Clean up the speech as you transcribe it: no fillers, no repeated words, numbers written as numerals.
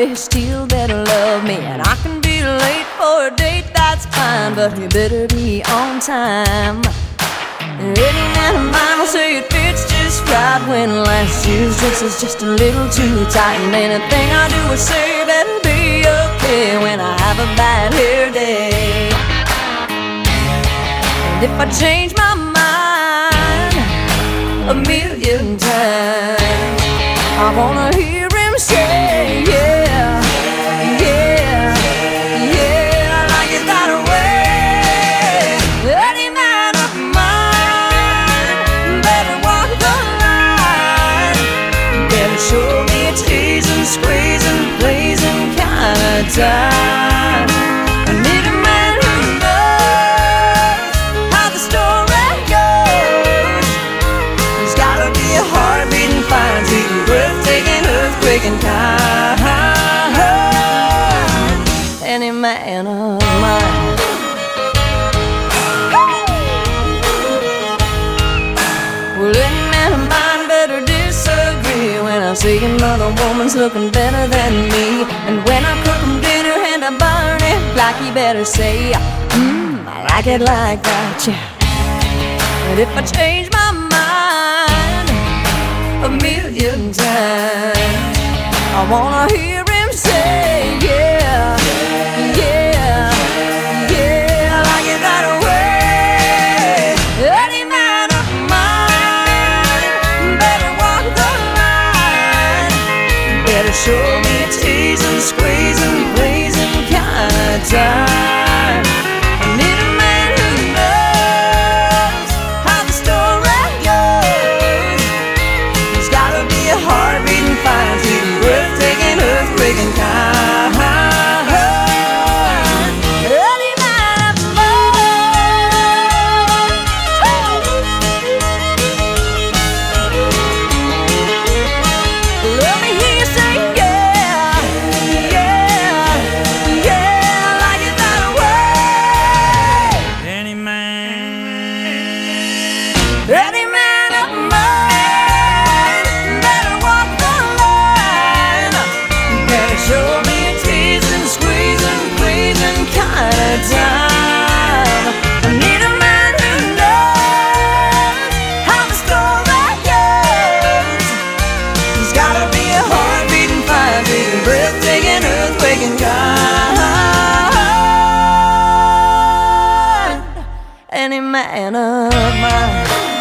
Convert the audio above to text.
you still better love me. And I can be late for a date, that's fine, but you better be on time. Any man of mine will say it fits just right when last year's dress is just a little too tight. And anything I do or say better be okay when I have a bad hair day. And if I change my mind a million times, I wanna hear him say, yeah, yeah, yeah, I like it that way. Any man of mine better walk the line, better show me a teasing, squeezing, blazing kind of time. I need a man who knows how the story goes. There's gotta be a heart beating fine, sweet, breathtaking, earthquaking kind. Any man of mine. Well, any man of mine better disagree when I say another woman's looking better than me. And when I cook him dinner and I burn it like, he better say, I like it like that, yeah. And if I change my mind a million times, I wanna hear him say, yeah, yeah, yeah, I like it that way. Any man of mine better walk the line, better show me a teasing, squeezing, blazing kind of time. I need a man who knows how the story goes. There's gotta be a heart beating fine, sweet, breathtaking, earthquaking kind. Any man of mine. Let me hear you say, yeah, yeah, yeah, I like it that way. Any man of mine better walk the line, better show me a teasing, squeezing, pleasing kind of time. I need a man who knows how the story goes. There's gotta be a heart beating fine, beating, breathtaking, earthquaking kind. Any man of mine.